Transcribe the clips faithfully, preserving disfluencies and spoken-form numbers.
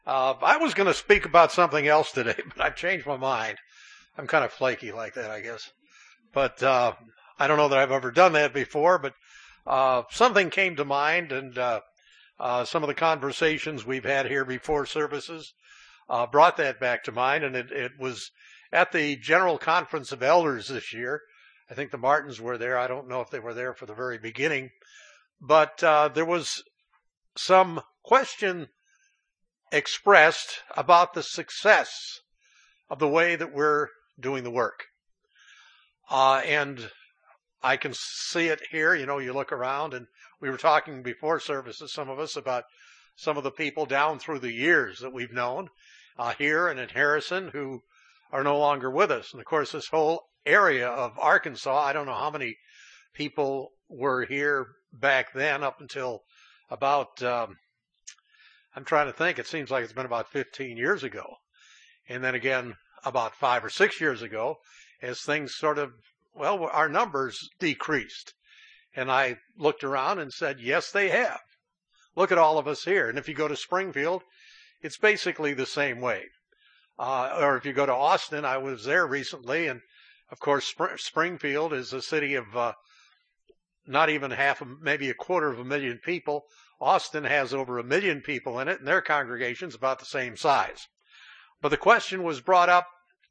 Uh, I was going to speak about something else today, but I've changed my mind. I'm kind of flaky like that, I guess. But uh, I don't know that I've ever done that before, but uh, something came to mind, and uh, uh, some of the conversations we've had here before services uh, brought that back to mind, and it, it was at the General Conference of Elders this year. I think the Martins were there. I don't know if they were there for the very beginning, but uh, there was some question expressed about the success of the way that we're doing the work. Uh, and I can see it here. You know, you look around, and we were talking before services, some of us, about some of the people down through the years that we've known uh, here and in Harrison who are no longer with us. And of course, this whole area of Arkansas, I don't know how many people were here back then up until about, um, I'm trying to think, it seems like it's been about fifteen years ago. And then again, about five or six years ago, as things sort of, well, our numbers decreased. And I looked around and said, yes, they have. Look at all of us here. And if you go to Springfield, it's basically the same way. Uh, or if you go to Austin, I was there recently, and of course, Spr- Springfield is a city of uh, not even half, a, maybe a quarter of a million people. Austin has over a million people in it, and their congregation's about the same size. But the question was brought up,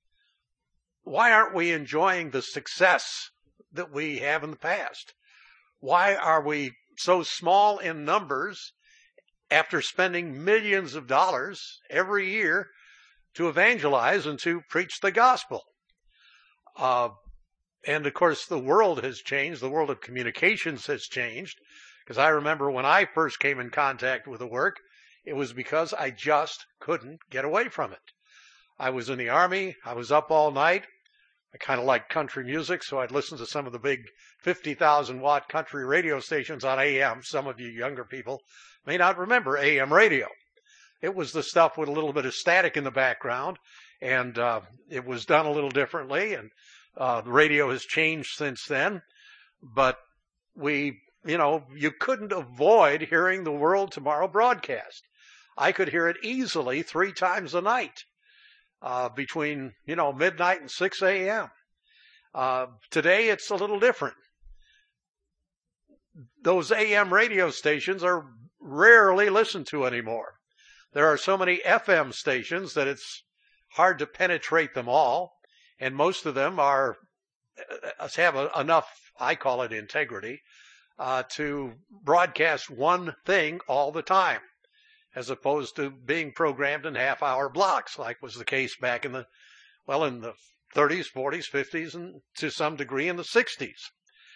why aren't we enjoying the success that we have in the past? Why are we so small in numbers after spending millions of dollars every year to evangelize and to preach the gospel? Uh, and of course, the world has changed. The world of communications has changed. Because I remember when I first came in contact with the work, it was because I just couldn't get away from it. I was in the Army. I was up all night. I kind of liked country music, so I'd listen to some of the big fifty thousand watt country radio stations on A M. Some of you younger people may not remember A M radio. It was the stuff with a little bit of static in the background, and uh, it was done a little differently, and uh, the radio has changed since then. But we, you know, you couldn't avoid hearing the World Tomorrow broadcast. I could hear it easily three times a night. Uh, between, you know, midnight and six a.m. Uh, today, it's a little different. Those A M radio stations are rarely listened to anymore. There are so many F M stations that it's hard to penetrate them all, and most of them are have a, enough, I call it integrity, uh, to broadcast one thing all the time, as opposed to being programmed in half-hour blocks, like was the case back in the, well, in the thirties, forties, fifties, and to some degree in the sixties.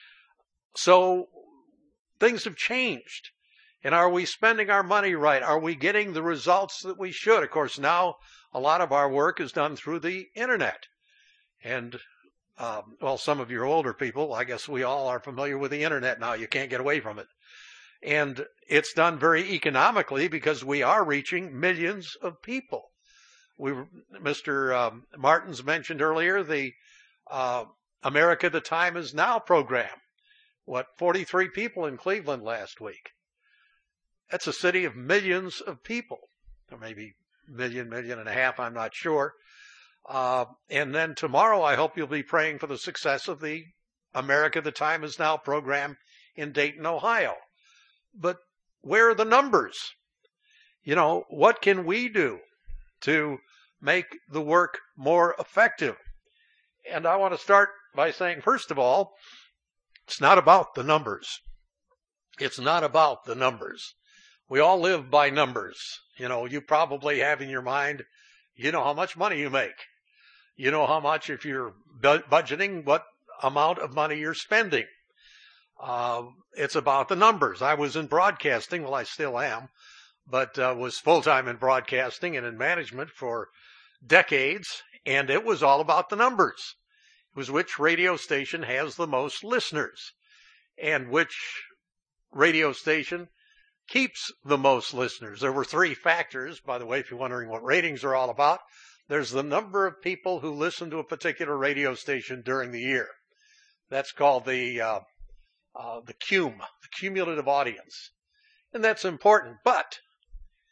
So things have changed. And are we spending our money right? Are we getting the results that we should? Of course, now a lot of our work is done through the internet. And, um, well, some of your older people, I guess we all are familiar with the internet now. You can't get away from it. And it's done very economically because we are reaching millions of people. We, Mister Um, Martins mentioned earlier the uh, America the Time Is Now program. What, forty-three people in Cleveland last week. That's a city of millions of people, or maybe million, million and a half, I'm not sure. Uh, and then tomorrow, I hope you'll be praying for the success of the America the Time Is Now program in Dayton, Ohio. But where are the numbers? You know, what can we do to make the work more effective? And I want to start by saying, first of all, it's not about the numbers. It's not about the numbers. We all live by numbers. You know, you probably have in your mind, you know how much money you make. You know how much, if you're budgeting, what amount of money you're spending. Uh, it's about the numbers. I was in broadcasting, well, I still am, but uh, was full-time in broadcasting and in management for decades, and it was all about the numbers. It was which radio station has the most listeners, and which radio station keeps the most listeners. There were three factors, by the way, if you're wondering what ratings are all about. There's the number of people who listen to a particular radio station during the year. That's called the uh, Uh, the C U M, the cumulative audience. And that's important. But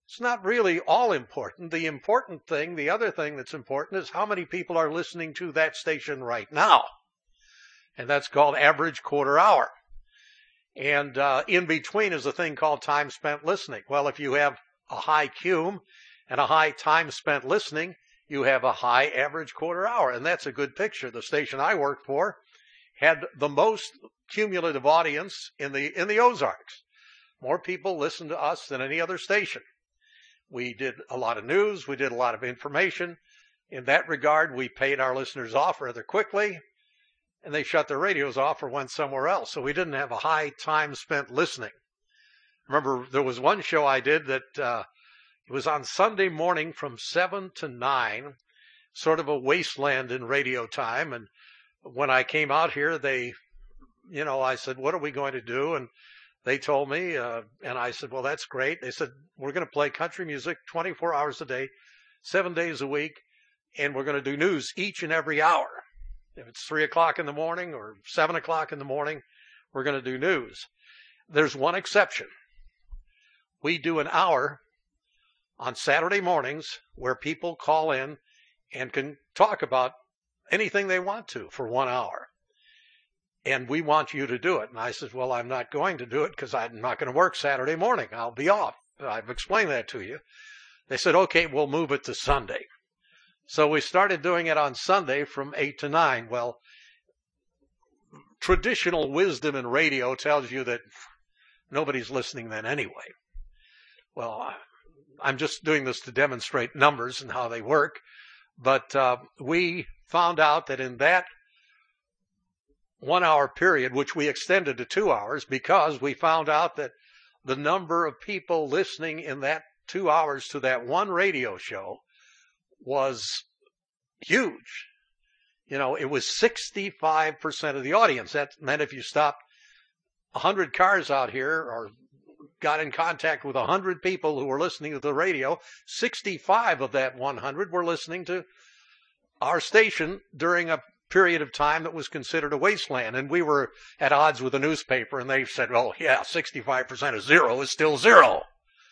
It's not really all important. The important thing, the other thing that's important is how many people are listening to that station right now. And that's called average quarter hour. And uh, in between is a thing called time spent listening. Well, if you have a high cum and a high time spent listening, you have a high average quarter hour. And that's a good picture. The station I worked for had the most cumulative audience in the in the Ozarks. More people listened to us than any other station. We did a lot of news. We did a lot of information. In that regard, we paid our listeners off rather quickly, and they shut their radios off or went somewhere else. So we didn't have a high time spent listening. Remember, there was one show I did that uh, it was on Sunday morning from seven to nine, sort of a wasteland in radio time. And when I came out here, they, you know, I said, what are we going to do? And they told me, uh, and I said, well, that's great. They said, we're going to play country music twenty-four hours a day, seven days a week, and we're going to do news each and every hour. If it's three o'clock in the morning or seven o'clock in the morning, we're going to do news. There's one exception. We do an hour on Saturday mornings where people call in and can talk about anything they want to for one hour. And we want you to do it. And I said, well, I'm not going to do it because I'm not going to work Saturday morning. I'll be off. I've explained that to you. They said, okay, we'll move it to Sunday. So we started doing it on Sunday from eight to nine. Well, traditional wisdom in radio tells you that nobody's listening then anyway. Well, I'm just doing this to demonstrate numbers and how they work. But uh, we found out that in that one hour period, which we extended to two hours because we found out that the number of people listening in that two hours to that one radio show was huge. You know, it was sixty-five percent of the audience. That meant if you stopped one hundred cars out here or got in contact with one hundred people who were listening to the radio, sixty-five of that one hundred were listening to our station during a period of time that was considered a wasteland. And we were at odds with the newspaper, and they said, oh, yeah, sixty-five percent of zero is still zero.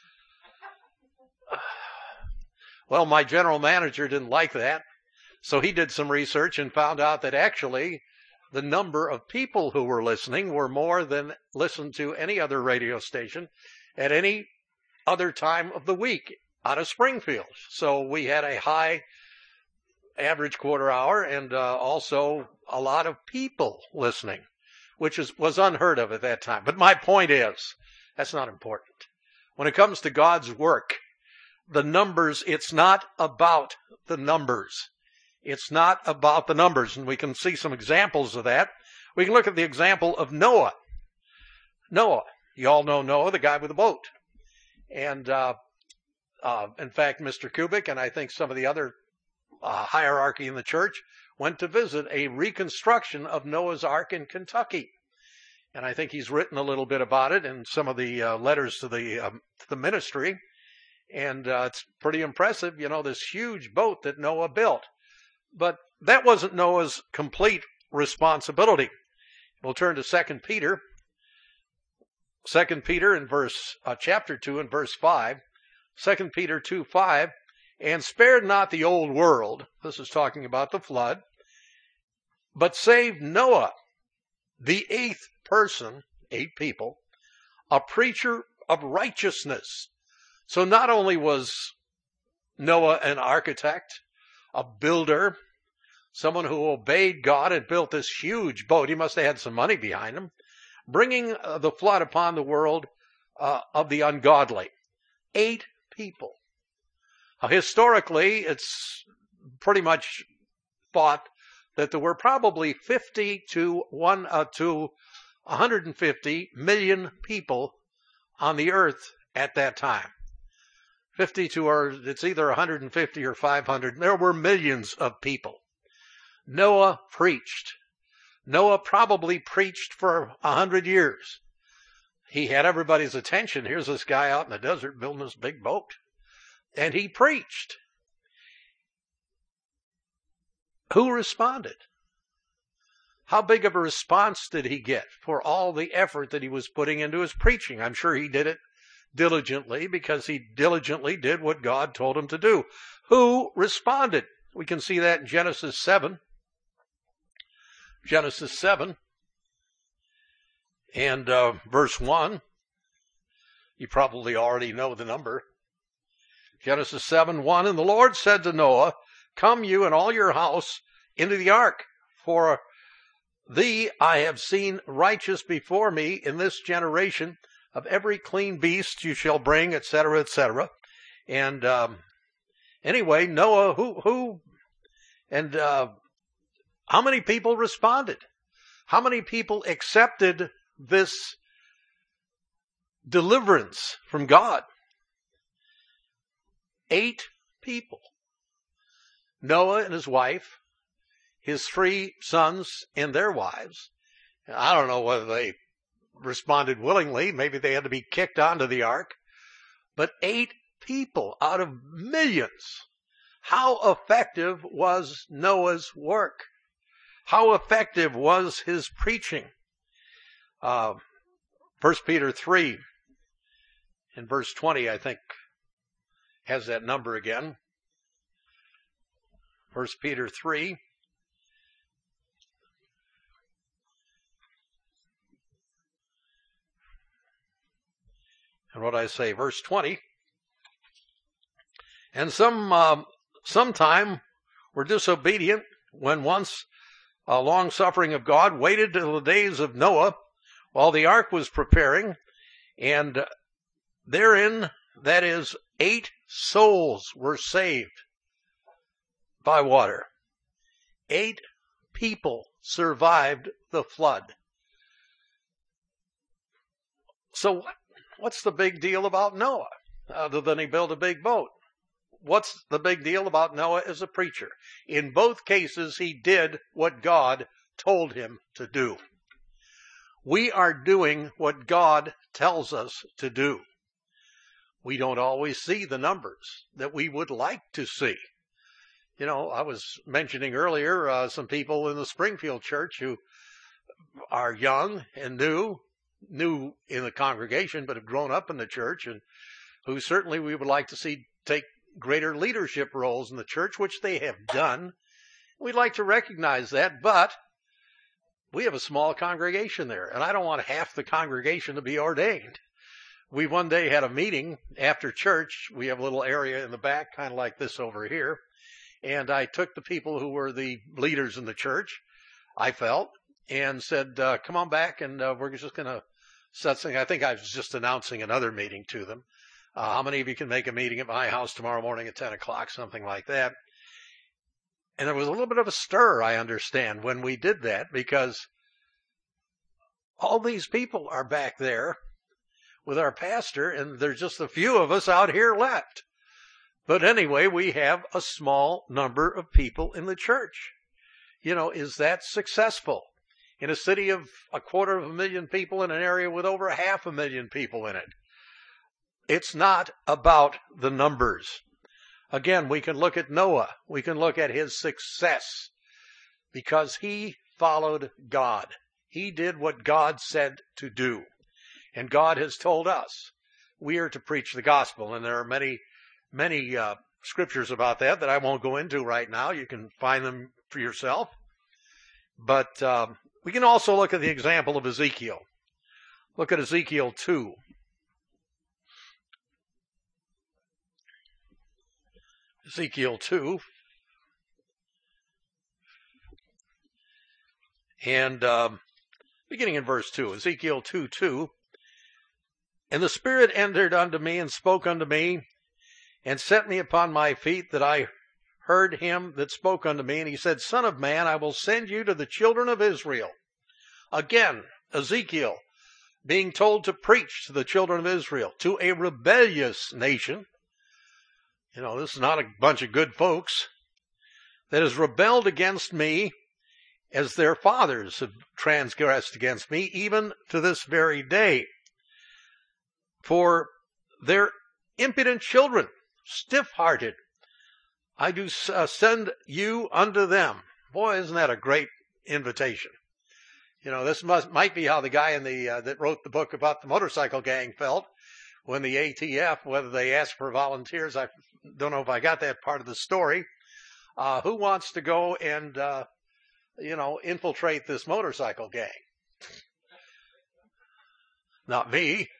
Well, my general manager didn't like that, so he did some research and found out that actually the number of people who were listening were more than listened to any other radio station at any other time of the week out of Springfield. So we had a high average quarter hour and uh, also a lot of people listening, which is, was unheard of at that time. But my point is, that's not important. When it comes to God's work, the numbers, it's not about the numbers. It's not about the numbers. And we can see some examples of that. We can look at the example of Noah. Noah, you all know Noah, the guy with the boat. And uh, uh, in fact, Mister Kubik and I think some of the other uh, hierarchy in the church went to visit a reconstruction of Noah's Ark in Kentucky. And I think he's written a little bit about it in some of the uh, letters to the, um, to the ministry. And uh, it's pretty impressive, you know, this huge boat that Noah built. But that wasn't Noah's complete responsibility. We'll turn to Second Peter. Second Peter in verse, uh, chapter two and verse five. Second Peter two five. And spared not the old world. This is talking about the flood. But saved Noah, the eighth person, eight people, a preacher of righteousness. So not only was Noah an architect, a builder, someone who obeyed God and built this huge boat. He must have had some money behind him, bringing uh, the flood upon the world uh, of the ungodly. Eight people. Uh, historically, it's pretty much thought that there were probably fifty to one uh, to one hundred fifty million people on the earth at that time. fifty to, or it's either one hundred fifty or five hundred. There were millions of people. Noah preached. Noah probably preached for a hundred years. He had everybody's attention. Here's this guy out in the desert building this big boat. And he preached. Who responded? How big of a response did he get for all the effort that he was putting into his preaching? I'm sure he did it diligently because he diligently did what God told him to do. Who responded? We can see that in Genesis seven. Genesis seven and uh, verse one. You probably already know the number. Genesis seven, one, and the Lord said to Noah, come you and all your house into the ark, for thee I have seen righteous before me in this generation. Of every clean beast you shall bring, et cetera, et cetera. And um, anyway, Noah, who, who, and uh, how many people responded? How many people accepted this deliverance from God? Eight people. Noah and his wife, his three sons and their wives. I don't know whether they responded willingly. Maybe they had to be kicked onto the ark. But eight people out of millions. How effective was Noah's work? How effective was his preaching? Uh, First Peter three in verse twenty, I think, has that number again. First Peter three. And what I say, verse twenty. And some, uh, sometime were disobedient when once a long suffering of God waited till the days of Noah while the ark was preparing, and therein, that is, eight souls were saved by water. Eight people survived the flood. So what, what's the big deal about Noah, other than he built a big boat? What's the big deal about Noah as a preacher? In both cases, he did what God told him to do. We are doing what God tells us to do. We don't always see the numbers that we would like to see. You know, I was mentioning earlier uh, some people in the Springfield church who are young and new, new in the congregation, but have grown up in the church, and who certainly we would like to see take greater leadership roles in the church, which they have done. We'd like to recognize that, but we have a small congregation there, and I don't want half the congregation to be ordained. We one day had a meeting after church. We have a little area in the back, kind of like this over here, and I took the people who were the leaders in the church, I felt, and said, uh, come on back, and uh, we're just going to set something. I think I was just announcing another meeting to them. Uh, how many of you can make a meeting at my house tomorrow morning at ten o'clock, something like that? And there was a little bit of a stir, I understand, when we did that, because all these people are back there with our pastor, and there's just a few of us out here left. But anyway, we have a small number of people in the church. You know, is that successful? In a city of a quarter of a million people, in an area with over half a million people in it. It's not about the numbers. Again, we can look at Noah. We can look at his success because he followed God. He did what God said to do. And God has told us we are to preach the gospel. And there are many, many uh, scriptures about that that I won't go into right now. You can find them for yourself. But uh, we can also look at the example of Ezekiel. Look at Ezekiel two. Ezekiel two. And um, beginning in verse two, Ezekiel two two. And the Spirit entered unto me and spoke unto me and set me upon my feet, that I heard him that spoke unto me. And he said, Son of man, I will send you to the children of Israel. Again, Ezekiel being told to preach to the children of Israel, to a rebellious nation. You know, this is not a bunch of good folks that has rebelled against me as their fathers have transgressed against me, even to this very day. For their impudent children, stiff-hearted, I do uh, send you unto them. Boy, isn't that a great invitation? You know, this must, might be how the guy in the uh, that wrote the book about the motorcycle gang felt when the A T F, whether they asked for volunteers, I don't know if I got that part of the story, uh, who wants to go and, uh, you know, infiltrate this motorcycle gang? Not me.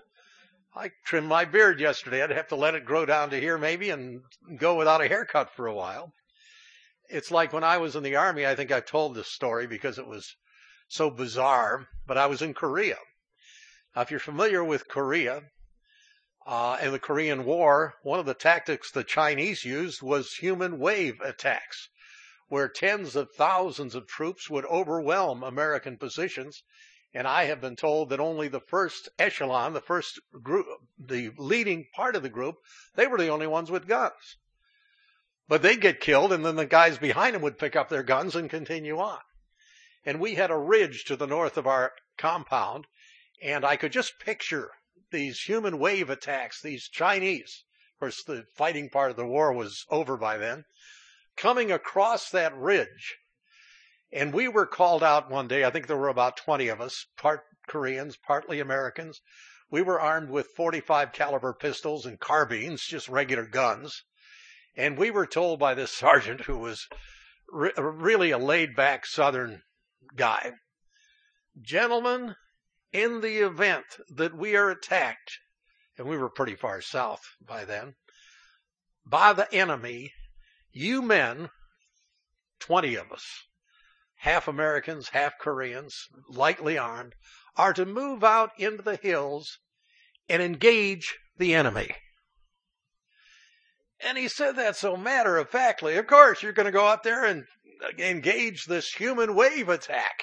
I trimmed my beard yesterday. I'd have to let it grow down to here maybe and go without a haircut for a while. It's like when I was in the Army, I think I've told this story because it was so bizarre, but I was in Korea. Now, if you're familiar with Korea uh, and the Korean War, one of the tactics the Chinese used was human wave attacks, where tens of thousands of troops would overwhelm American positions. And I have been told that only the first echelon, the first group, the leading part of the group, they were the only ones with guns. But they'd get killed, and then the guys behind them would pick up their guns and continue on. And we had a ridge to the north of our compound, and I could just picture these human wave attacks, these Chinese, of course the fighting part of the war was over by then, coming across that ridge. And we were called out one day. I think there were about twenty of us, part Koreans, partly Americans. We were armed with forty-five caliber pistols and carbines, just regular guns. And we were told by this sergeant, who was re- really a laid-back Southern guy, gentlemen, in the event that we are attacked, and we were pretty far south by then, by the enemy, you men, twenty of us, half Americans, half Koreans, lightly armed, are to move out into the hills and engage the enemy. And he said that so matter-of-factly. Of course, you're going to go out there and engage this human wave attack.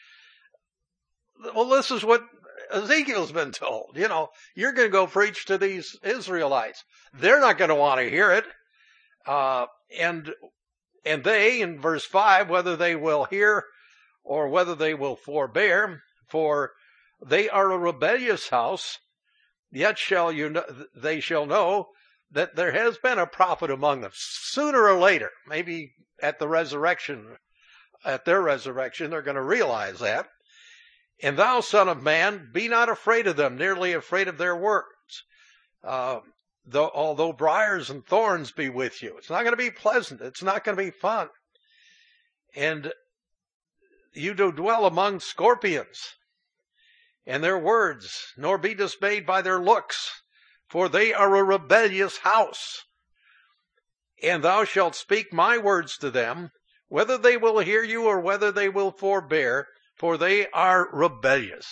Well, this is what Ezekiel's been told. You know, you're going to go preach to these Israelites. They're not going to want to hear it. Uh, and And they, in verse five, whether they will hear or whether they will forbear, for they are a rebellious house, yet shall you know, they shall know that there has been a prophet among them. Sooner or later, maybe at the resurrection, at their resurrection, they're going to realize that. And thou, son of man, be not afraid of them, nearly afraid of their words. Uh, Though, although briars and thorns be with you. It's not going to be pleasant. It's not going to be fun. And you do dwell among scorpions and their words, nor be dismayed by their looks, for they are a rebellious house. And thou shalt speak my words to them, whether they will hear you or whether they will forbear, for they are rebellious.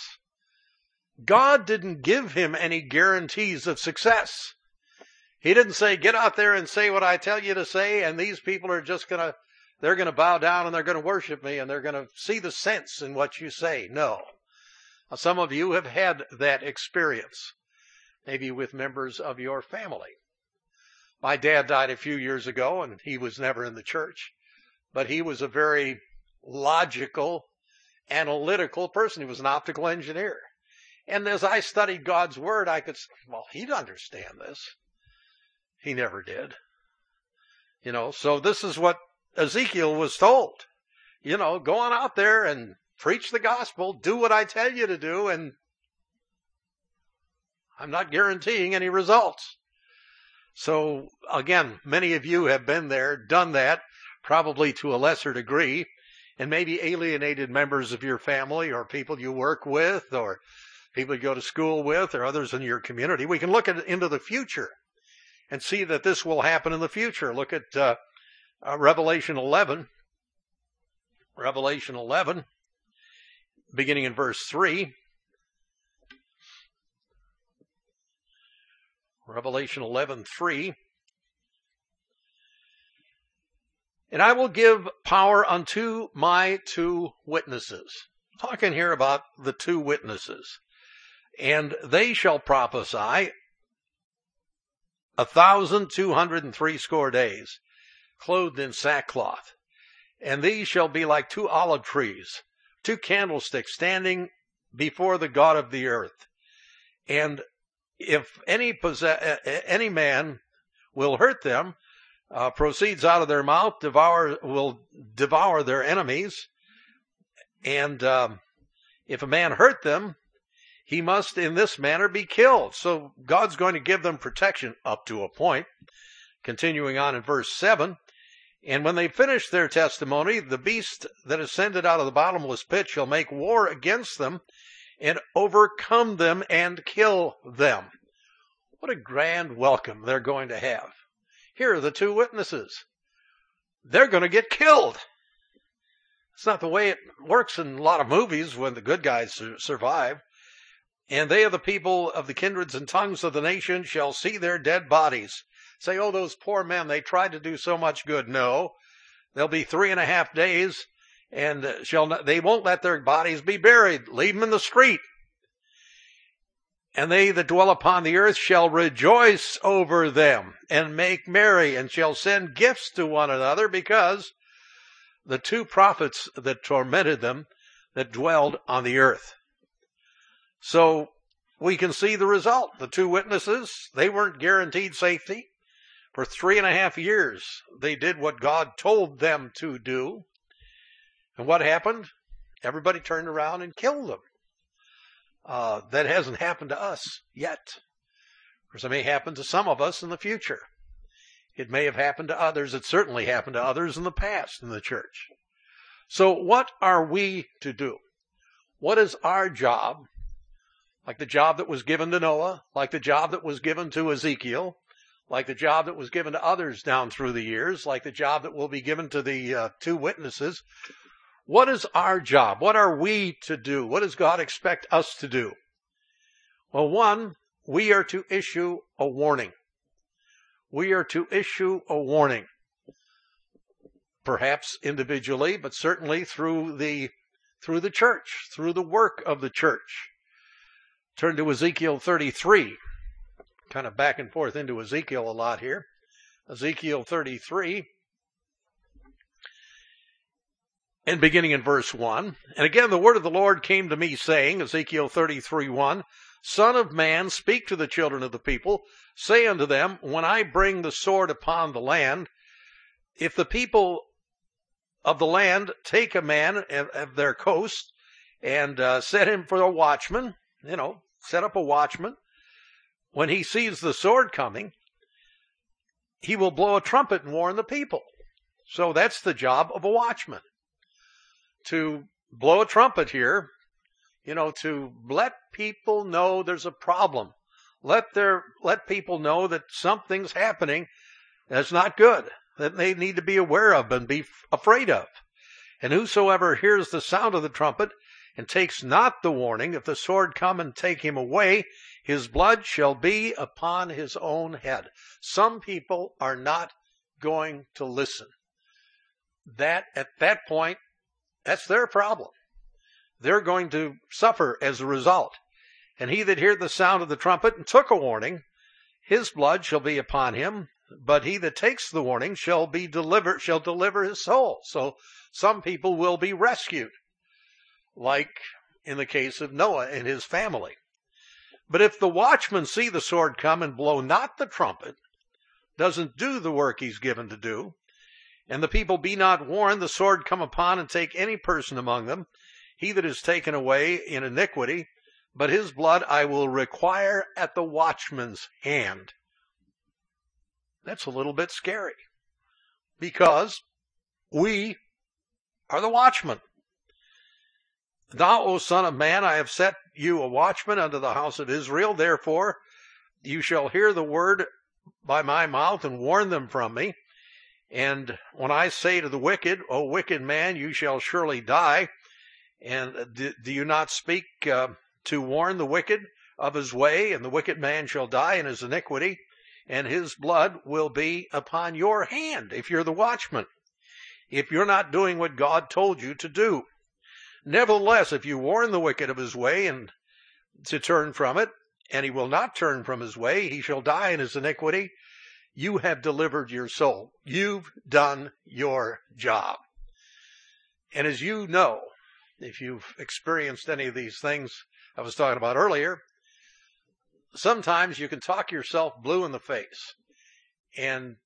God didn't give him any guarantees of success. He didn't say, get out there and say what I tell you to say, and these people are just going to, they're going to bow down and they're going to worship me and they're going to see the sense in what you say. No. Some of you have had that experience, maybe with members of your family. My dad died a few years ago and he was never in the church, but he was a very logical, analytical person. He was an optical engineer. And as I studied God's word, I could say, well, he'd understand this. He never did. You know, so this is what Ezekiel was told. You know, go on out there and preach the gospel, do what I tell you to do, and I'm not guaranteeing any results. So, again, many of you have been there, done that, probably to a lesser degree, and maybe alienated members of your family or people you work with or people you go to school with or others in your community. We can look at, into the future and see that this will happen in the future. Look at uh, uh, Revelation eleven. Revelation eleven, beginning in verse three. Revelation eleven, three. And I will give power unto my two witnesses. I'm talking here about the two witnesses. And they shall prophesy a thousand two hundred and three score days, clothed in sackcloth. And these shall be like two olive trees, two candlesticks standing before the God of the earth. And if any possess, any man will hurt them, uh, proceeds out of their mouth, devour will devour their enemies. And um, if a man hurt them, he must in this manner be killed. So God's going to give them protection up to a point. Continuing on in verse seven, and when they finish their testimony, the beast that ascended out of the bottomless pit shall make war against them and overcome them and kill them. What a grand welcome they're going to have. Here are the two witnesses. They're going to get killed. It's not the way it works in a lot of movies when the good guys su- survive. And they of the people of the kindreds and tongues of the nation shall see their dead bodies. Say, oh, those poor men, they tried to do so much good. No, there'll be three and a half days, and shall not, they won't let their bodies be buried. Leave them in the street. And they that dwell upon the earth shall rejoice over them, and make merry, and shall send gifts to one another, because the two prophets that tormented them that dwelled on the earth. So we can see the result. The two witnesses, they weren't guaranteed safety. For three and a half years, they did what God told them to do. And what happened? Everybody turned around and killed them. Uh, that hasn't happened to us yet. Of course, it may happen to some of us in the future. It may have happened to others. It certainly happened to others in the past in the church. So what are we to do? What is our job? Like the job that was given to Noah, like the job that was given to Ezekiel, like the job that was given to others down through the years, like the job that will be given to the uh, two witnesses. What is our job? What are we to do? What does God expect us to do? Well, one, we are to issue a warning. We are to issue a warning. Perhaps individually, but certainly through the, through the church, through the work of the church. Turn to Ezekiel thirty-three. Kind of back and forth into Ezekiel a lot here. Ezekiel thirty-three. And beginning in verse one. And again the word of the Lord came to me, saying, Ezekiel thirty-three, one, Son of man, speak to the children of the people. Say unto them, when I bring the sword upon the land, if the people of the land take a man of their coast and uh, set him for a watchman, you know, set up a watchman, when he sees the sword coming, he will blow a trumpet and warn the people. So that's the job of a watchman. To blow a trumpet here, you know, to let people know there's a problem. Let their, let people know that something's happening that's not good, that they need to be aware of and be afraid of. And whosoever hears the sound of the trumpet and takes not the warning, if the sword come and take him away, his blood shall be upon his own head. Some people are not going to listen. That, at that point, that's their problem. They're going to suffer as a result. And he that heard the sound of the trumpet and took a warning, his blood shall be upon him, but he that takes the warning shall be delivered, shall deliver his soul. So some people will be rescued, like in the case of Noah and his family. But if the watchman see the sword come and blow not the trumpet, doesn't do the work he's given to do, and the people be not warned, the sword come upon and take any person among them, he that is taken away in iniquity, but his blood I will require at the watchman's hand. That's a little bit scary, because we are the watchmen. Thou, O son of man, I have set you a watchman unto the house of Israel. Therefore you shall hear the word by my mouth and warn them from me. And when I say to the wicked, O wicked man, you shall surely die. And do, do you not speak uh, to warn the wicked of his way? And the wicked man shall die in his iniquity, and his blood will be upon your hand if you're the watchman, if you're not doing what God told you to do. Nevertheless, if you warn the wicked of his way and to turn from it, and he will not turn from his way, he shall die in his iniquity, you have delivered your soul. You've done your job. And as you know, if you've experienced any of these things I was talking about earlier, sometimes you can talk yourself blue in the face, and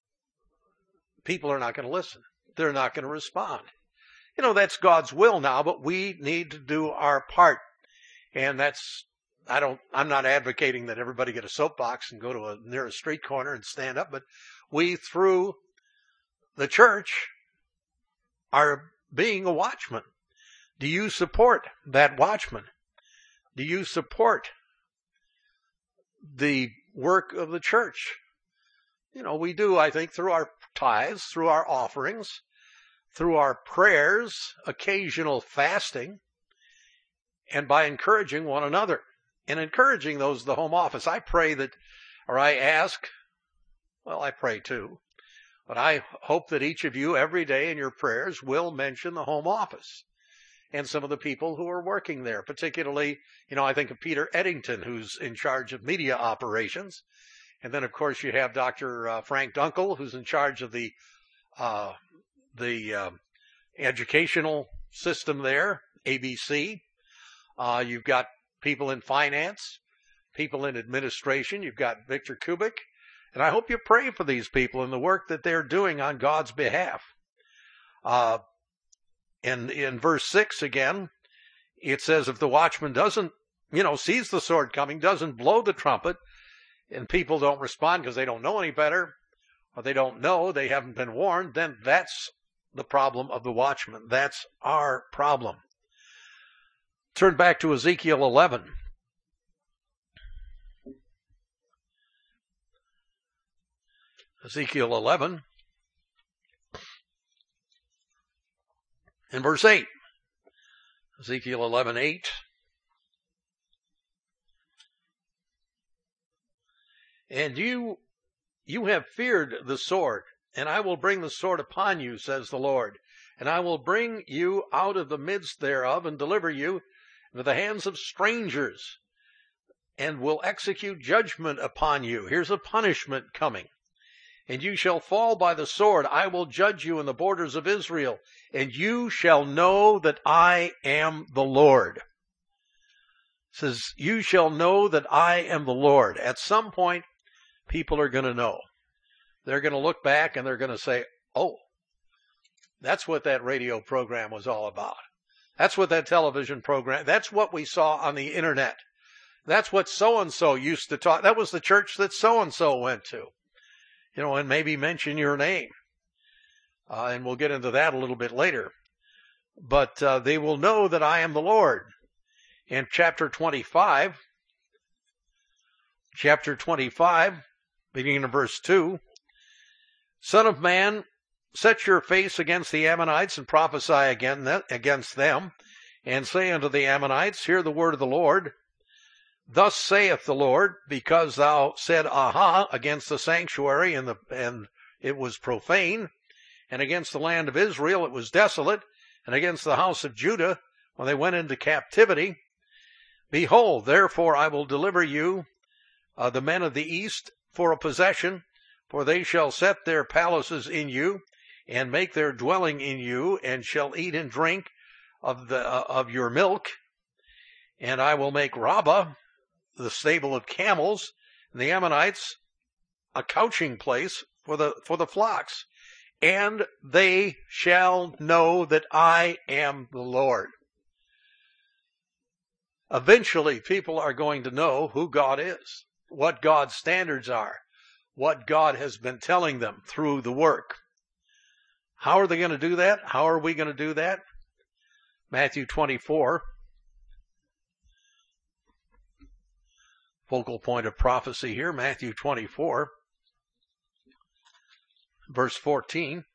people are not going to listen. They're not going to respond. You know, that's God's will now, but we need to do our part. And that's I don't, I'm not advocating that everybody get a soapbox and go to a near a street corner and stand up, but we, through the church, are being a watchman. Do you support that watchman? Do you support the work of the church? You know, we do, I think, through our tithes, through our offerings, through our prayers, occasional fasting, and by encouraging one another and encouraging those of the home office. I pray that, or I ask, well, I pray too, but I hope that each of you every day in your prayers will mention the home office and some of the people who are working there, particularly, you know, I think of Peter Eddington, who's in charge of media operations. And then, of course, you have Doctor Uh, Frank Dunkel, who's in charge of the uh, the uh, educational system there, A B C. Uh, you've got people in finance, people in administration. You've got Victor Kubik. And I hope you pray for these people and the work that they're doing on God's behalf. Uh, and in verse six again, it says, if the watchman doesn't, you know, sees the sword coming, doesn't blow the trumpet, and people don't respond because they don't know any better, or they don't know, they haven't been warned, then that's the problem of the watchman. That's our problem. Turn back to Ezekiel eleven. Ezekiel eleven. In verse eight. Ezekiel eleven, eight. And you, you have feared the sword, and I will bring the sword upon you, says the Lord. And I will bring you out of the midst thereof, and deliver you into the hands of strangers, and will execute judgment upon you. Here's a punishment coming. And you shall fall by the sword. I will judge you in the borders of Israel, and you shall know that I am the Lord. It says, you shall know that I am the Lord. At some point, people are going to know. They're going to look back and they're going to say, oh, that's what that radio program was all about. That's what that television program, that's what we saw on the internet. That's what so-and-so used to talk. That was the church that so-and-so went to. You know, and maybe mention your name. Uh, and we'll get into that a little bit later. But uh, they will know that I am the Lord. In chapter twenty-five, chapter twenty-five, beginning in verse two, Son of man, set your face against the Ammonites and prophesy against them, and say unto the Ammonites, hear the word of the Lord. Thus saith the Lord, because thou said, aha, against the sanctuary, and, the, and it was profane, and against the land of Israel it was desolate, and against the house of Judah, when they went into captivity. Behold, therefore I will deliver you, uh, the men of the east, for a possession, for they shall set their palaces in you, and make their dwelling in you, and shall eat and drink of the uh, of your milk. And I will make Rabbah the stable of camels, and the Ammonites a couching place for the for the flocks. And they shall know that I am the Lord. Eventually, people are going to know who God is, what God's standards are, what God has been telling them through the work. How are they going to do that? How are we going to do that? Matthew twenty-four, focal point of prophecy here, Matthew twenty-four, verse fourteen.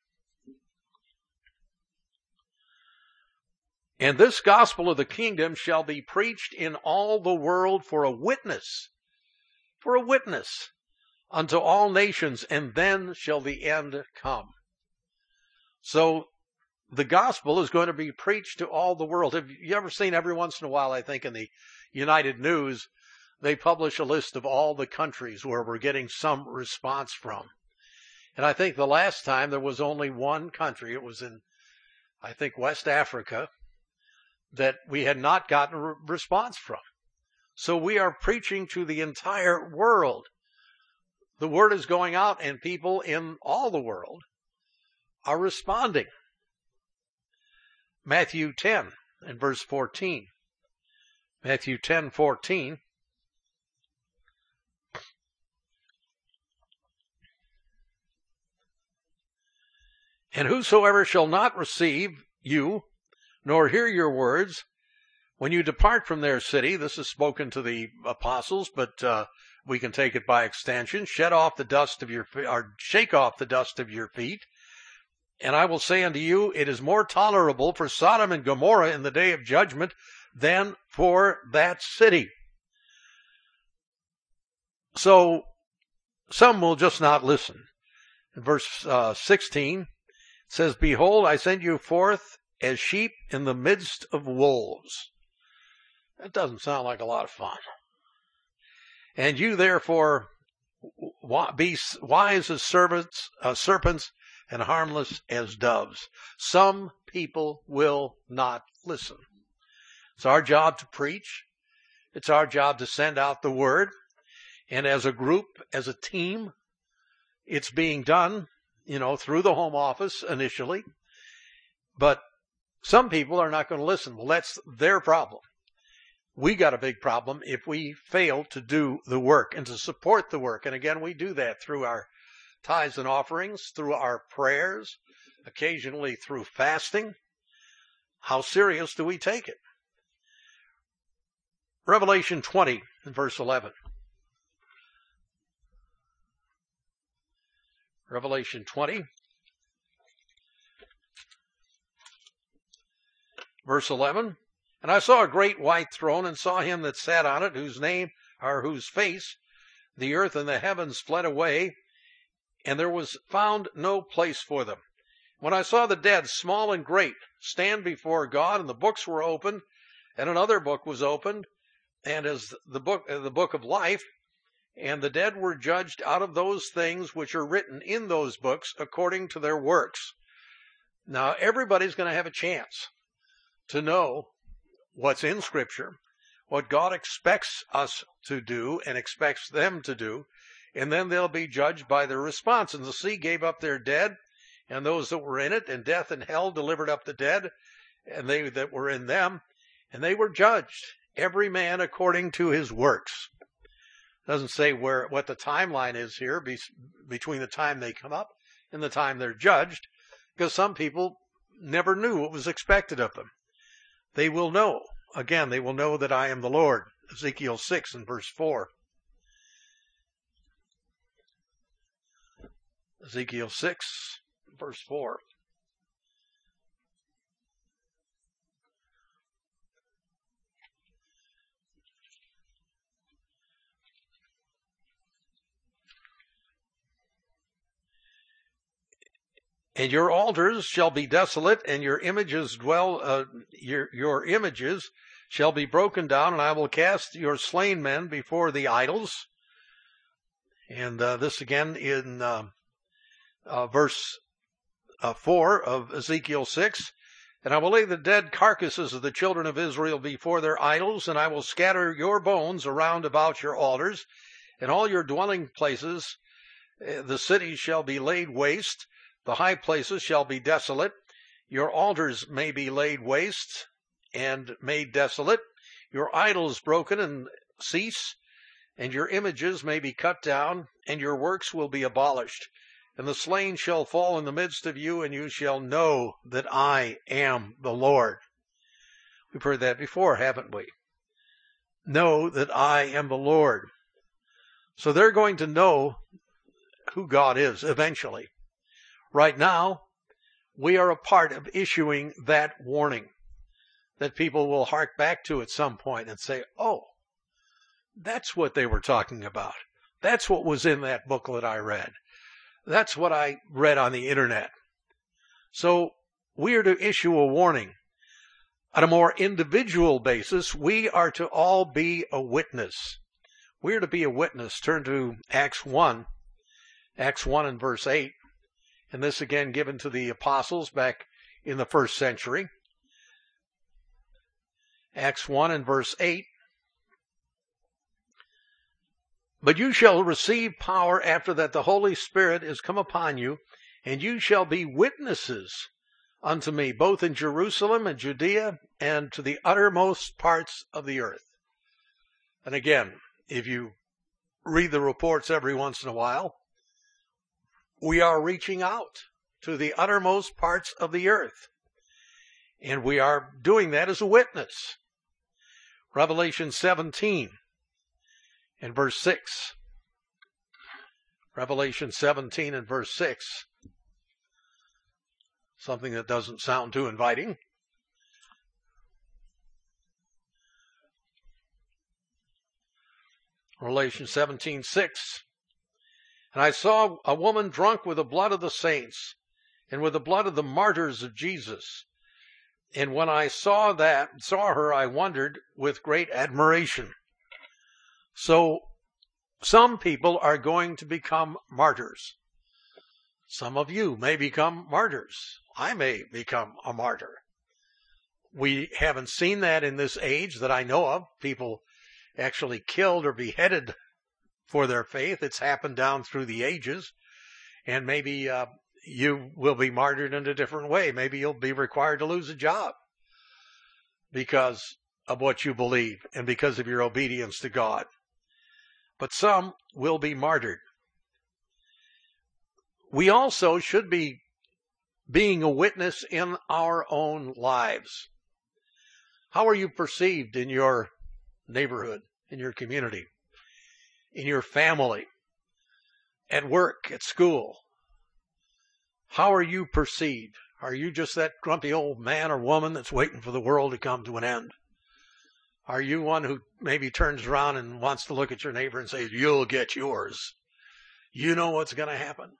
And this gospel of the kingdom shall be preached in all the world for a witness, for a witness unto all nations, and then shall the end come. So the gospel is going to be preached to all the world. Have you ever seen, every once in a while, I think in the United News, they publish a list of all the countries where we're getting some response from. And I think the last time there was only one country, it was in, I think, West Africa, that we had not gotten a response from. So we are preaching to the entire world. The word is going out, and people in all the world are responding. Matthew ten and verse fourteen. Matthew ten, fourteen. And whosoever shall not receive you, nor hear your words, when you depart from their city, this is spoken to the apostles, but uh, we can take it by extension, shed off the dust of your feet, or shake off the dust of your feet. And I will say unto you, it is more tolerable for Sodom and Gomorrah in the day of judgment than for that city. So some will just not listen. In verse uh, sixteen, it says, behold, I send you forth as sheep in the midst of wolves. That doesn't sound like a lot of fun. And you therefore be wise as serpents, uh, serpents and harmless as doves. Some people will not listen. It's our job to preach. It's our job to send out the word. And as a group, as a team, it's being done, you know, through the home office initially. But some people are not going to listen. Well, that's their problem. We got a big problem if we fail to do the work and to support the work. And again, we do that through our tithes and offerings, through our prayers, occasionally through fasting. How serious do we take it? Revelation twenty and verse eleven. Revelation twenty, verse eleven. And I saw a great white throne, and saw him that sat on it, whose name, or whose face, the earth and the heavens fled away, and there was found no place for them. When I saw the dead, small and great, stand before God, and the books were opened, and another book was opened, and as the book, uh, the book of life, and the dead were judged out of those things which are written in those books according to their works. Now, everybody's going to have a chance to know what's in Scripture, what God expects us to do and expects them to do, and then they'll be judged by their response. And the sea gave up their dead, and those that were in it, and death and hell delivered up the dead, and they that were in them, and they were judged, every man according to his works. Doesn't say where what the timeline is here be, between the time they come up and the time they're judged, because some people never knew what was expected of them. They will know. Again, they will know that I am the Lord. Ezekiel six and verse four. Ezekiel six, verse four. And your altars shall be desolate, and your images dwell, uh, your, your images shall be broken down, and I will cast your slain men before the idols. And uh, this again in uh, uh, verse uh, four of Ezekiel six. And I will lay the dead carcasses of the children of Israel before their idols, and I will scatter your bones around about your altars, and all your dwelling places, uh, the cities shall be laid waste. The high places shall be desolate. Your altars may be laid waste and made desolate. Your idols broken and cease, and your images may be cut down, and your works will be abolished. And the slain shall fall in the midst of you, and you shall know that I am the Lord. We've heard that before, haven't we? Know that I am the Lord. So they're going to know who God is eventually. Right now, we are a part of issuing that warning that people will hark back to at some point and say, oh, that's what they were talking about. That's what was in that booklet I read. That's what I read on the internet. So we are to issue a warning. On a more individual basis, we are to all be a witness. We are to be a witness. Turn to Acts one, Acts one and verse eight. And this again given to the apostles back in the first century. Acts one and verse eight. But you shall receive power after that the Holy Spirit is come upon you, and you shall be witnesses unto me, both in Jerusalem and Judea, and to the uttermost parts of the earth. And again, if you read the reports every once in a while, we are reaching out to the uttermost parts of the earth. And we are doing that as a witness. Revelation seventeen and verse six. Revelation seventeen and verse six. Something that doesn't sound too inviting. Revelation seventeen six. And I saw a woman drunk with the blood of the saints and with the blood of the martyrs of Jesus. And when I saw that, saw her, I wondered with great admiration. So some people are going to become martyrs. Some of you may become martyrs. I may become a martyr. We haven't seen that in this age that I know of. People actually killed or beheaded for their faith. It's happened down through the ages. And maybe uh, you will be martyred in a different way. Maybe you'll be required to lose a job because of what you believe and because of your obedience to God. But some will be martyred. We also should be being a witness in our own lives. How are you perceived in your neighborhood, in your community, in your family, at work, at school? How are you perceived? Are you just that grumpy old man or woman that's waiting for the world to come to an end? Are you one who maybe turns around and wants to look at your neighbor and says, you'll get yours? You know what's going to happen?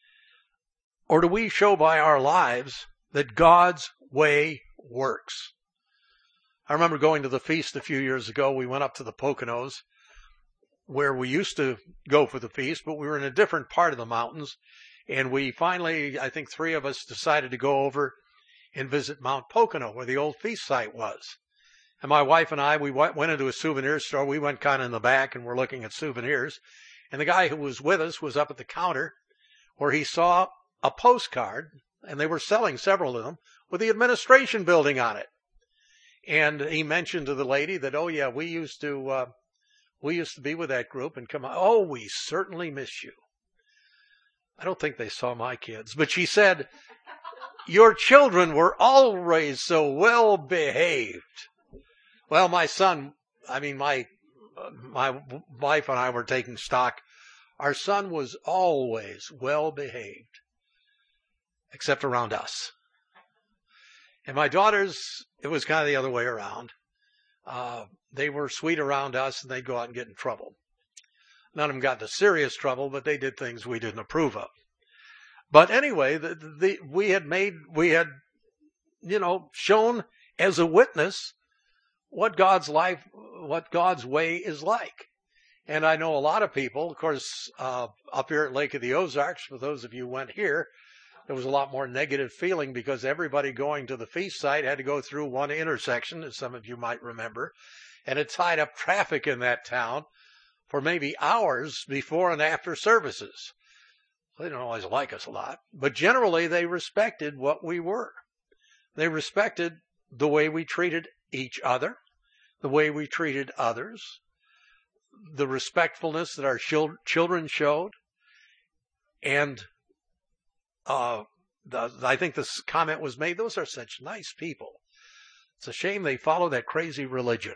Or do we show by our lives that God's way works? I remember going to the feast a few years ago. We went up to the Poconos where we used to go for the feast, but we were in a different part of the mountains. And we finally, I think three of us decided to go over and visit Mount Pocono where the old feast site was. And my wife and I, we went into a souvenir store. We went kind of in the back and we're looking at souvenirs. And the guy who was with us was up at the counter where he saw a postcard, and they were selling several of them, with the administration building on it. And he mentioned to the lady that, oh yeah, we used to, uh, we used to be with that group and come on. Oh, we certainly miss you. I don't think they saw my kids, but she said, your children were always so well behaved. Well, my son, I mean, my, my wife and I were taking stock. Our son was always well behaved, except around us. And my daughters, it was kind of the other way around. Uh, they were sweet around us and they'd go out and get in trouble. None of them got into serious trouble, but they did things we didn't approve of. But anyway, the, the, we had made, we had, you know, shown as a witness what God's life, what God's way is like. And I know a lot of people, of course, uh, up here at Lake of the Ozarks, for those of you who went here, there was a lot more negative feeling because everybody going to the feast site had to go through one intersection, as some of you might remember, and it tied up traffic in that town for maybe hours before and after services. They didn't always like us a lot, but generally they respected what we were. They respected the way we treated each other, the way we treated others, the respectfulness that our children showed. And uh, the, I think this comment was made, those are such nice people. It's a shame they follow that crazy religion.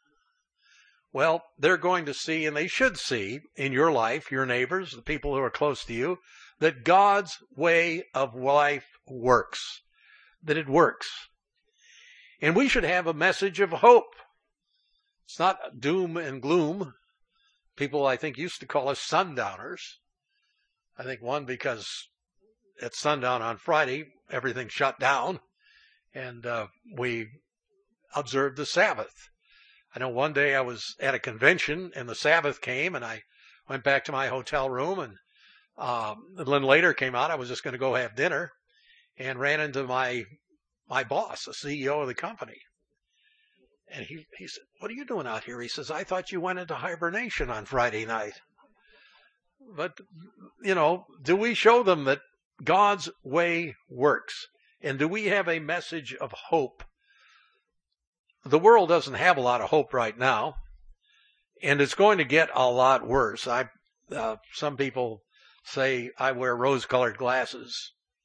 Well, they're going to see, and they should see in your life, your neighbors, the people who are close to you, that God's way of life works, that it works. And we should have a message of hope. It's not doom and gloom. People, I think, used to call us sundowners. I think one, because at sundown on Friday, everything shut down, and uh, we observed the Sabbath. I know one day I was at a convention, and the Sabbath came, and I went back to my hotel room, and uh, then later came out. I was just going to go have dinner, and ran into my my boss, the C E O of the company. And he, he said, what are you doing out here? He says, I thought you went into hibernation on Friday night. But, you know, do we show them that God's way works? And do we have a message of hope? The world doesn't have a lot of hope right now, and it's going to get a lot worse. I, uh, some people say I wear rose-colored glasses.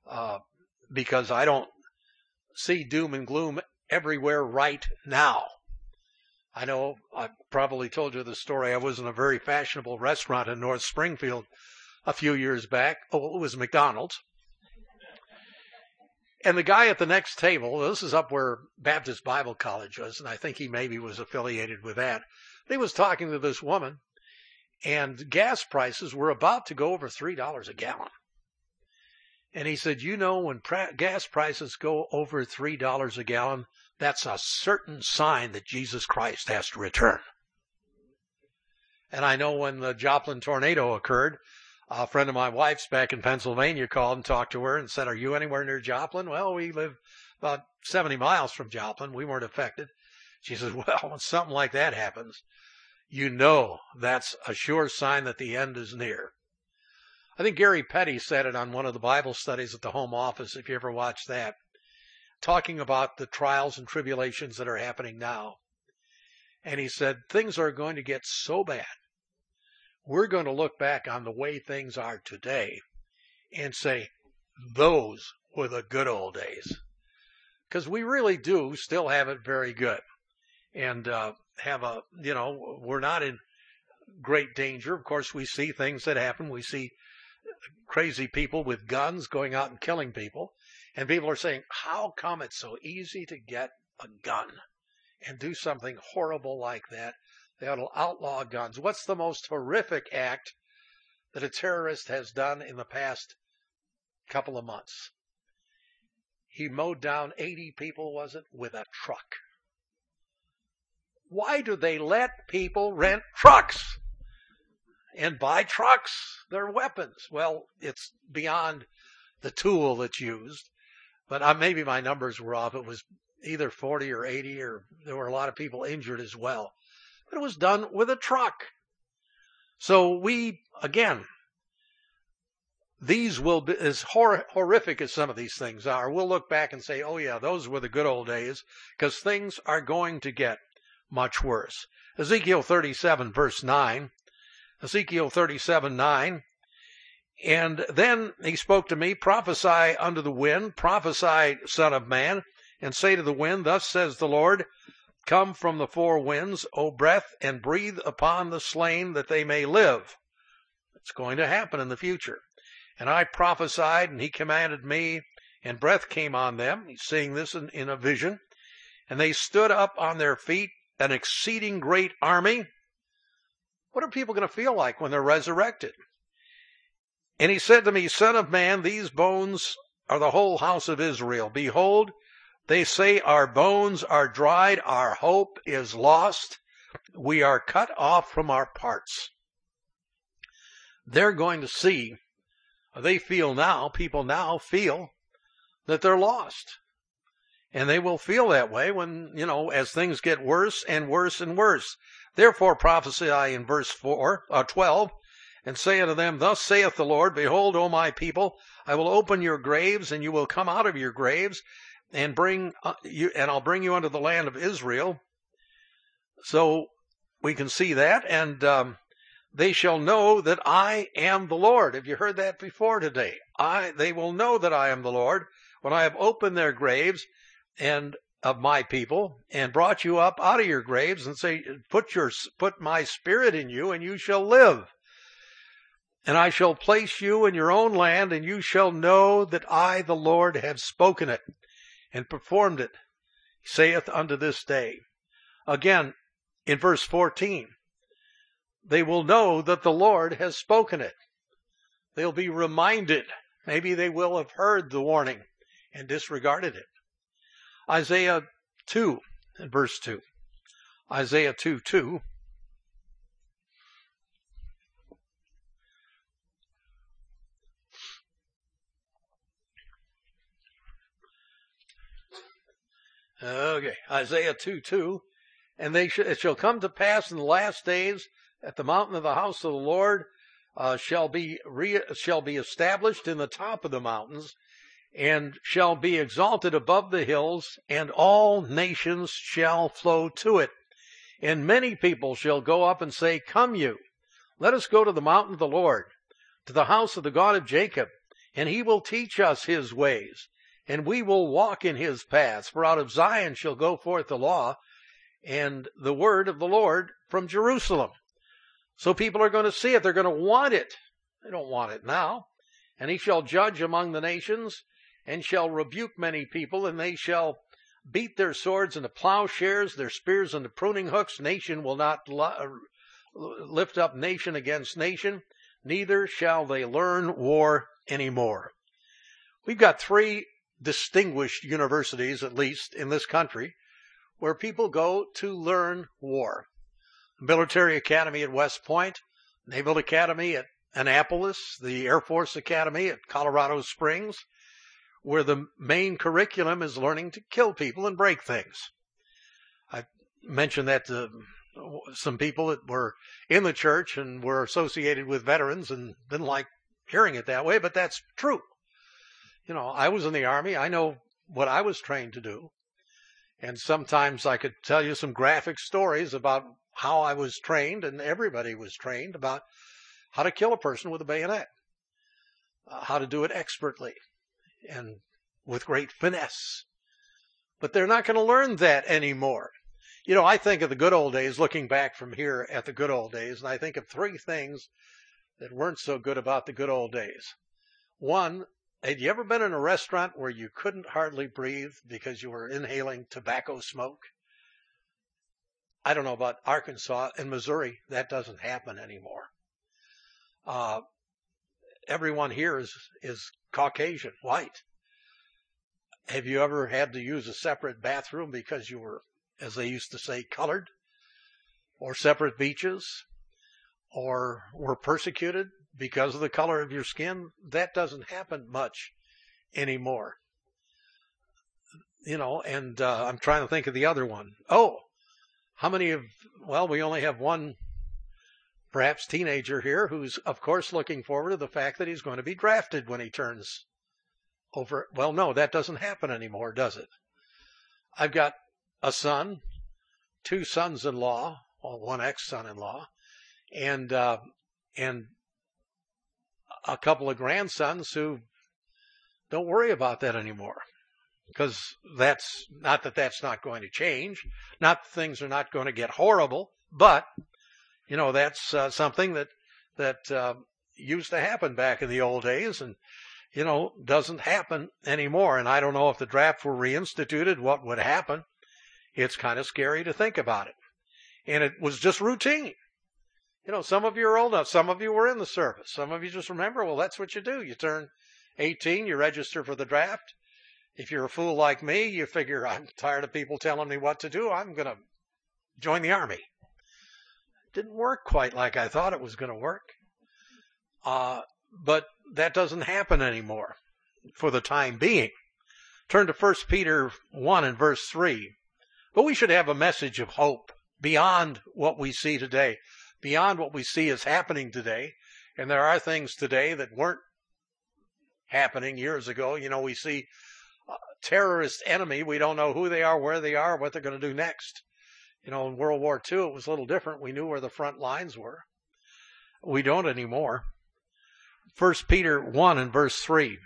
uh, because I don't see doom and gloom everywhere right now. I know I probably told you the story. I was in a very fashionable restaurant in North Springfield a few years back. Oh, it was McDonald's. And the guy at the next table, this is up where Baptist Bible College was, and I think he maybe was affiliated with that. He was talking to this woman, and gas prices were about to go over three dollars a gallon. And he said, you know, when pra- gas prices go over three dollars a gallon, that's a certain sign that Jesus Christ has to return. And I know when the Joplin tornado occurred, a friend of my wife's back in Pennsylvania called and talked to her and said, are you anywhere near Joplin? Well, we live about seventy miles from Joplin. We weren't affected. She says, well, when something like that happens, you know that's a sure sign that the end is near. I think Gary Petty said it on one of the Bible studies at the home office, if you ever watched that, talking about the trials and tribulations that are happening now. And he said, things are going to get so bad. We're going to look back on the way things are today and say, those were the good old days. Because we really do still have it very good. And uh, have a, you know, we're not in great danger. Of course, we see things that happen. We see crazy people with guns going out and killing people. And people are saying, how come it's so easy to get a gun and do something horrible like that? They ought to outlaw guns. What's the most horrific act that a terrorist has done in the past couple of months? He mowed down eighty people, was it, with a truck. Why do they let people rent trucks and buy trucks? They're weapons. Well, it's beyond the tool that's used. But uh, maybe my numbers were off. It was either forty or eighty, or there were a lot of people injured as well. But it was done with a truck. So we, again, these will be, as hor- horrific as some of these things are, we'll look back and say, oh yeah, those were the good old days, because things are going to get much worse. Ezekiel thirty-seven, verse nine. Ezekiel thirty-seven, nine. And then he spoke to me, prophesy unto the wind, prophesy, son of man, and say to the wind, thus says the Lord, come from the four winds, O breath, and breathe upon the slain that they may live. It's going to happen in the future. And I prophesied, and he commanded me, and breath came on them. He's seeing this in, in a vision. And they stood up on their feet, an exceeding great army. What are people going to feel like when they're resurrected? And he said to me, son of man, these bones are the whole house of Israel. Behold, they say our bones are dried, our hope is lost, we are cut off from our parts. They're going to see, they feel now, people now feel that they're lost. And they will feel that way when, you know, as things get worse and worse and worse. Therefore prophesy in verse four, uh, twelve, and say unto them, thus saith the Lord, behold, O my people, I will open your graves, and you will come out of your graves, and bring uh, you, and I'll bring you unto the land of Israel. So we can see that, and um, they shall know that I am the Lord. Have you heard that before today? I, they will know that I am the Lord when I have opened their graves and of my people and brought you up out of your graves and say, put your, put my spirit in you and you shall live. And I shall place you in your own land, and you shall know that I, the Lord, have spoken it and performed it, saith unto this day. Again, in verse fourteen, they will know that the Lord has spoken it. They'll be reminded. Maybe they will have heard the warning and disregarded it. Isaiah two, and verse two. Isaiah two, two. Okay, Isaiah two, two. And they sh- it shall come to pass in the last days that the mountain of the house of the Lord uh, shall be re- shall be established in the top of the mountains, and shall be exalted above the hills, and all nations shall flow to it. And many people shall go up and say, come you, let us go to the mountain of the Lord, to the house of the God of Jacob, and he will teach us his ways, and we will walk in his paths. For out of Zion shall go forth the law and the word of the Lord from Jerusalem. So people are going to see it. They're going to want it. They don't want it now. And he shall judge among the nations, and shall rebuke many people, and they shall beat their swords into plowshares, their spears into pruning hooks. Nation will not lift up nation against nation, neither shall they learn war anymore. We've got three distinguished universities, at least in this country, where people go to learn war. Military Academy at West Point, Naval Academy at Annapolis, the Air Force Academy at Colorado Springs, where the main curriculum is learning to kill people and break things. I mentioned that to some people that were in the church and were associated with veterans and didn't like hearing it that way, but that's true. You know, I was in the Army. I know what I was trained to do. And sometimes I could tell you some graphic stories about how I was trained, and everybody was trained about how to kill a person with a bayonet, uh, how to do it expertly and with great finesse. But they're not going to learn that anymore. You know, I think of the good old days, looking back from here at the good old days, and I think of three things that weren't so good about the good old days. One, had you ever been in a restaurant where you couldn't hardly breathe because you were inhaling tobacco smoke? I don't know about Arkansas and Missouri. That doesn't happen anymore. Uh, everyone here is, is Caucasian, white. Have you ever had to use a separate bathroom because you were, as they used to say, colored? Or separate beaches? Or were persecuted because of the color of your skin? That doesn't happen much anymore. You know, and uh, I'm trying to think of the other one. Oh, how many of, well, we only have one perhaps teenager here who's, of course, looking forward to the fact that he's going to be drafted when he turns over. Well, no, that doesn't happen anymore, does it? I've got a son, two sons-in-law, well, one ex-son-in-law, and uh, and a couple of grandsons who don't worry about that anymore. Because that's not that that's not going to change, not that things are not going to get horrible, but you know that's uh, something that that uh, used to happen back in the old days, and you know doesn't happen anymore. And I don't know if the draft were reinstituted, what would happen? It's kind of scary to think about it. And it was just routine. You know, some of you are old enough, some of you were in the service, some of you just remember. Well, that's what you do. You turn eighteen, you register for the draft. If you're a fool like me, you figure, I'm tired of people telling me what to do. I'm going to join the Army. It didn't work quite like I thought it was going to work. Uh, but that doesn't happen anymore for the time being. Turn to First Peter one and verse three. But we should have a message of hope beyond what we see today, beyond what we see is happening today. And there are things today that weren't happening years ago. You know, we see terrorist enemy. We don't know who they are, where they are, what they're going to do next. You know, in World War Two, it was a little different. We knew where the front lines were. We don't anymore. First Peter one and verse three.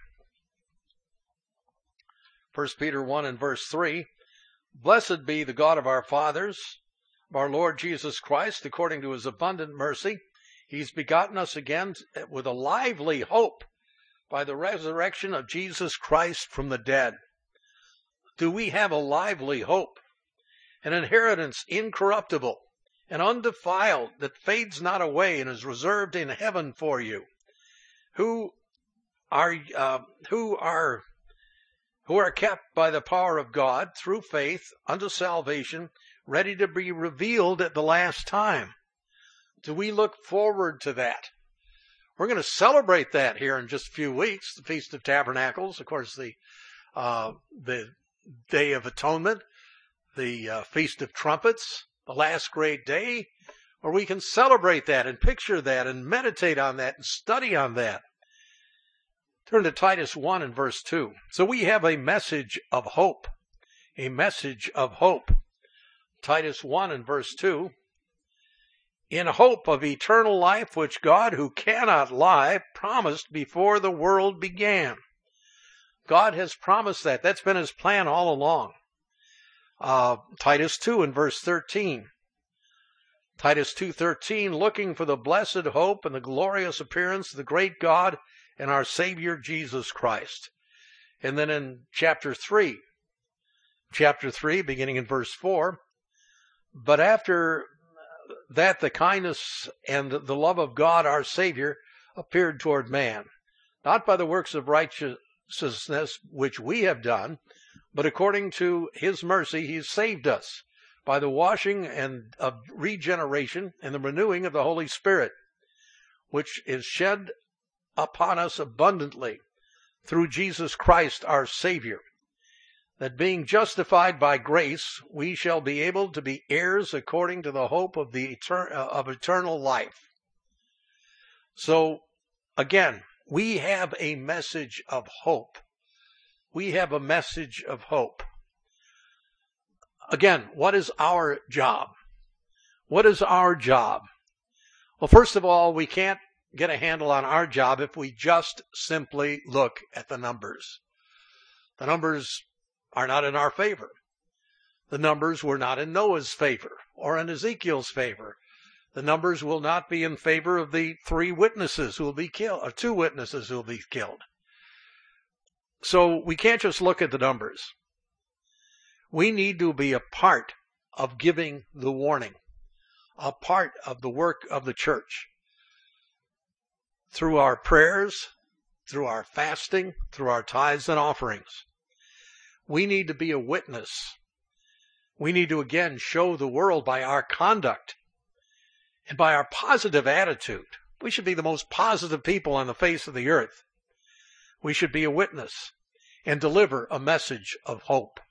First Peter one and verse three. Blessed be the God of our fathers, of our Lord Jesus Christ, according to his abundant mercy. He's begotten us again with a lively hope by the resurrection of Jesus Christ from the dead. Do we have a lively hope, an inheritance incorruptible and undefiled that fades not away and is reserved in heaven for you, who are uh, who are who are kept by the power of God through faith unto salvation, ready to be revealed at the last time? Do we look forward to that? We're going to celebrate that here in just a few weeks, the Feast of Tabernacles, of course, the uh, the Day of Atonement, the uh, Feast of Trumpets, the last great day, where we can celebrate that and picture that and meditate on that and study on that. Turn to Titus one and verse two. So we have a message of hope, a message of hope. Titus one and verse two. in hope of eternal life, which God, who cannot lie, promised before the world began. God has promised that. That's been his plan all along. Uh, Titus two in verse thirteen. Titus two thirteen, looking for the blessed hope and the glorious appearance of the great God and our Savior Jesus Christ. And then in chapter three, chapter three, beginning in verse four, but after that the kindness and the love of God our Savior appeared toward man, not by the works of righteousness which we have done, but according to his mercy he saved us by the washing and of regeneration and the renewing of the Holy Spirit, which is shed upon us abundantly through Jesus Christ our Savior, that being justified by grace, we shall be able to be heirs according to the hope of the etern- of eternal life. So, again, we have a message of hope. We have a message of hope. Again, what is our job? What is our job? Well, first of all, we can't get a handle on our job if we just simply look at the numbers. The numbers are not in our favor. The numbers were not in Noah's favor or in Ezekiel's favor. The numbers will not be in favor of the three witnesses who will be killed, or two witnesses who will be killed. So we can't just look at the numbers. We need to be a part of giving the warning, a part of the work of the church. Through our prayers, through our fasting, through our tithes and offerings. We need to be a witness. We need to again show the world by our conduct and by our positive attitude. We should be the most positive people on the face of the earth. We should be a witness and deliver a message of hope.